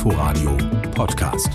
Inforadio Podcast.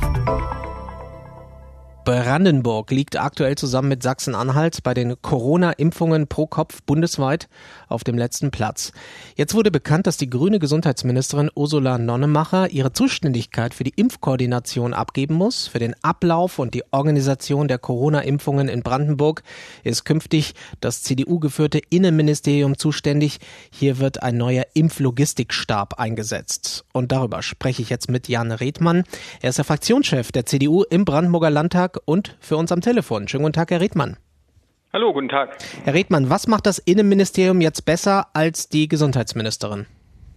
Brandenburg liegt aktuell zusammen mit Sachsen-Anhalt bei den Corona-Impfungen pro Kopf bundesweit auf dem letzten Platz. Jetzt wurde bekannt, dass die grüne Gesundheitsministerin Ursula Nonnemacher ihre Zuständigkeit für die Impfkoordination abgeben muss. Für den Ablauf und die Organisation der Corona-Impfungen in Brandenburg ist künftig das CDU-geführte Innenministerium zuständig. Hier wird ein neuer Impflogistikstab eingesetzt. Und darüber spreche ich jetzt mit Jan Redmann. Er ist der Fraktionschef der CDU im Brandenburger Landtag und für uns am Telefon. Schönen guten Tag, Herr Redmann. Hallo, guten Tag. Herr Redmann, was macht das Innenministerium jetzt besser als die Gesundheitsministerin?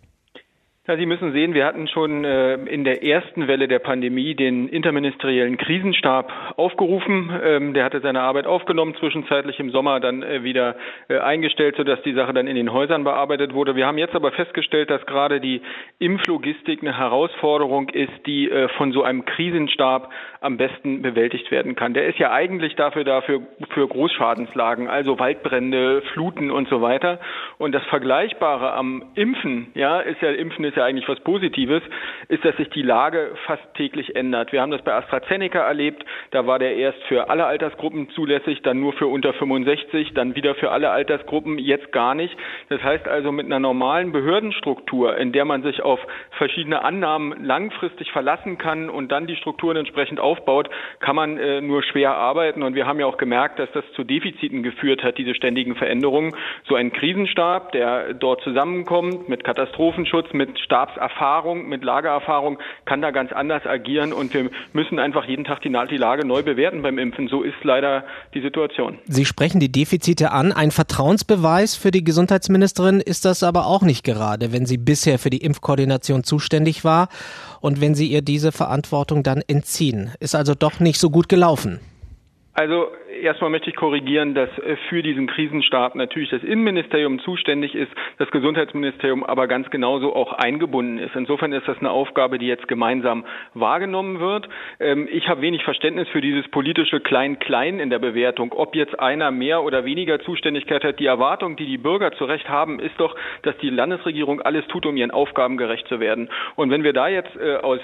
Ja, Sie müssen sehen, wir hatten schon in der ersten Welle der Pandemie den interministeriellen Krisenstab aufgerufen. Der hatte seine Arbeit aufgenommen, zwischenzeitlich im Sommer dann wieder eingestellt, sodass die Sache dann in den Häusern bearbeitet wurde. Wir haben jetzt aber festgestellt, dass gerade die Impflogistik eine Herausforderung ist, die von so einem Krisenstab am besten bewältigt werden kann. Der ist ja eigentlich dafür für Großschadenslagen, also Waldbrände, Fluten und so weiter. Und das Vergleichbare am Impfen, Impfen ist ja eigentlich was Positives, ist, dass sich die Lage fast täglich ändert. Wir haben das bei AstraZeneca erlebt, da war der erst für alle Altersgruppen zulässig, dann nur für unter 65, dann wieder für alle Altersgruppen, jetzt gar nicht. Das heißt also, mit einer normalen Behördenstruktur, in der man sich auf verschiedene Annahmen langfristig verlassen kann und dann die Strukturen entsprechend aufbaut, kann man nur schwer arbeiten. Und wir haben ja auch gemerkt, dass das zu Defiziten geführt hat, diese ständigen Veränderungen. So ein Krisenstab, der dort zusammenkommt mit Katastrophenschutz, mit Stabserfahrung, mit Lageerfahrung, kann da ganz anders agieren und wir müssen einfach jeden Tag die Lage neu bewerten beim Impfen. So ist leider die Situation. Sie sprechen die Defizite an. Ein Vertrauensbeweis für die Gesundheitsministerin ist das aber auch nicht gerade, wenn sie bisher für die Impfkoordination zuständig war und wenn Sie ihr diese Verantwortung dann entziehen. Ist also doch nicht so gut gelaufen. Also erstmal möchte ich korrigieren, dass für diesen Krisenstab natürlich das Innenministerium zuständig ist, das Gesundheitsministerium aber ganz genauso auch eingebunden ist. Insofern ist das eine Aufgabe, die jetzt gemeinsam wahrgenommen wird. Ich habe wenig Verständnis für dieses politische Klein-Klein in der Bewertung. Ob jetzt einer mehr oder weniger Zuständigkeit hat, die Erwartung, die die Bürger zu Recht haben, ist doch, dass die Landesregierung alles tut, um ihren Aufgaben gerecht zu werden. Und wenn wir da jetzt aus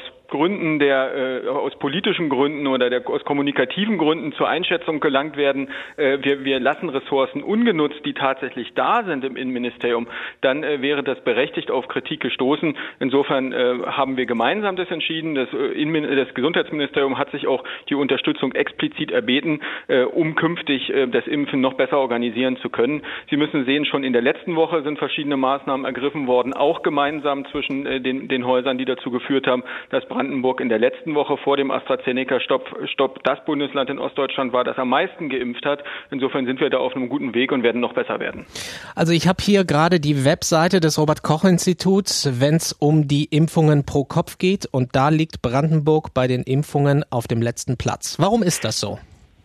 politischen Gründen oder aus kommunikativen Gründen zur Einschätzung gelangt werden, wir lassen Ressourcen ungenutzt, die tatsächlich da sind im Innenministerium, dann wäre das berechtigt auf Kritik gestoßen. Insofern haben wir gemeinsam das entschieden. Das Gesundheitsministerium hat sich auch die Unterstützung explizit erbeten, um künftig das Impfen noch besser organisieren zu können. Sie müssen sehen, schon in der letzten Woche sind verschiedene Maßnahmen ergriffen worden, auch gemeinsam zwischen den Häusern, die dazu geführt haben, dass Brandenburg in der letzten Woche vor dem AstraZeneca-Stopp das Bundesland in Ostdeutschland war, das am meisten geimpft hat. Insofern sind wir da auf einem guten Weg und werden noch besser werden. Also ich habe hier gerade die Webseite des Robert-Koch-Instituts, wenn es um die Impfungen pro Kopf geht. Und da liegt Brandenburg bei den Impfungen auf dem letzten Platz. Warum ist das so?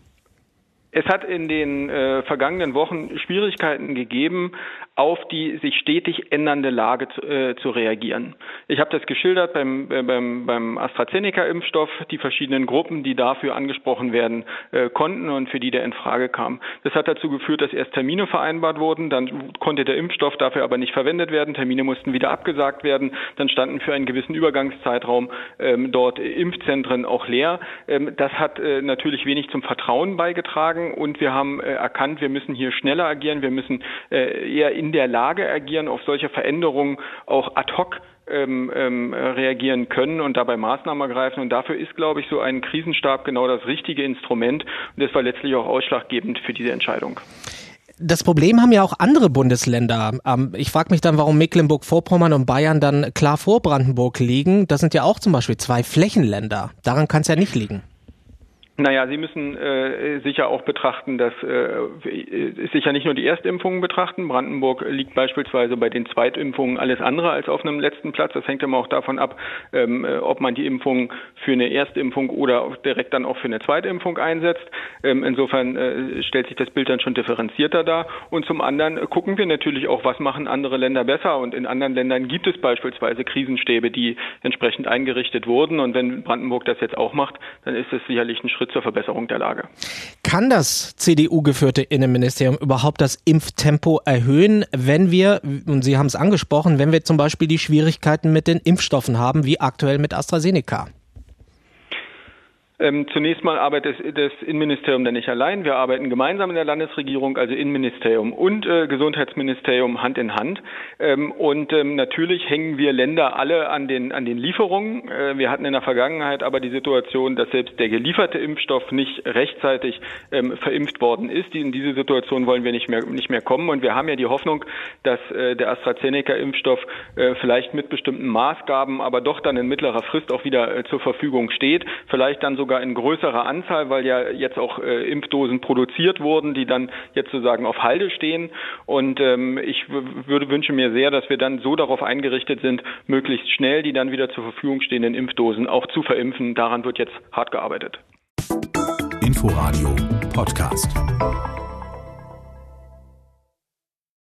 Es hat in den vergangenen Wochen Schwierigkeiten gegeben, auf die sich stetig ändernde Lage zu reagieren. Ich habe das geschildert beim AstraZeneca-Impfstoff, die verschiedenen Gruppen, die dafür angesprochen werden konnten und für die der in Frage kam. Das hat dazu geführt, dass erst Termine vereinbart wurden, dann konnte der Impfstoff dafür aber nicht verwendet werden, Termine mussten wieder abgesagt werden, dann standen für einen gewissen Übergangszeitraum dort Impfzentren auch leer. Das hat natürlich wenig zum Vertrauen beigetragen. Und wir haben erkannt, wir müssen hier schneller agieren, wir müssen eher in der Lage agieren, auf solche Veränderungen auch ad hoc reagieren können und dabei Maßnahmen ergreifen. Und dafür ist, glaube ich, so ein Krisenstab genau das richtige Instrument. Und das war letztlich auch ausschlaggebend für diese Entscheidung. Das Problem haben ja auch andere Bundesländer. Ich frage mich dann, warum Mecklenburg-Vorpommern und Bayern dann klar vor Brandenburg liegen. Das sind ja auch zum Beispiel 2 Flächenländer. Daran kann es ja nicht liegen. Naja, Sie müssen sicher auch betrachten, dass sicher nicht nur die Erstimpfungen betrachten. Brandenburg liegt beispielsweise bei den Zweitimpfungen alles andere als auf einem letzten Platz. Das hängt immer auch davon ab, ob man die Impfung für eine Erstimpfung oder direkt dann auch für eine Zweitimpfung einsetzt. Insofern stellt sich das Bild dann schon differenzierter dar. Und zum anderen gucken wir natürlich auch, was machen andere Länder besser. Und in anderen Ländern gibt es beispielsweise Krisenstäbe, die entsprechend eingerichtet wurden. Und wenn Brandenburg das jetzt auch macht, dann ist es sicherlich ein Schritt Schritt zur Verbesserung der Lage. Kann das CDU-geführte Innenministerium überhaupt das Impftempo erhöhen, wenn wir, und Sie haben es angesprochen, wenn wir zum Beispiel die Schwierigkeiten mit den Impfstoffen haben, wie aktuell mit AstraZeneca? Zunächst mal arbeitet das Innenministerium da nicht allein. Wir arbeiten gemeinsam in der Landesregierung, also Innenministerium und Gesundheitsministerium Hand in Hand. Natürlich hängen wir Länder alle an den Lieferungen. Wir hatten in der Vergangenheit aber die Situation, dass selbst der gelieferte Impfstoff nicht rechtzeitig verimpft worden ist. In diese Situation wollen wir nicht mehr kommen. Und wir haben ja die Hoffnung, dass der AstraZeneca-Impfstoff vielleicht mit bestimmten Maßgaben, aber doch dann in mittlerer Frist auch wieder zur Verfügung steht. Vielleicht dann sogar in größerer Anzahl, weil ja jetzt auch Impfdosen produziert wurden, die dann jetzt sozusagen auf Halde stehen. Und ich wünsche mir sehr, dass wir dann so darauf eingerichtet sind, möglichst schnell die dann wieder zur Verfügung stehenden Impfdosen auch zu verimpfen. Daran wird jetzt hart gearbeitet. Inforadio Podcast.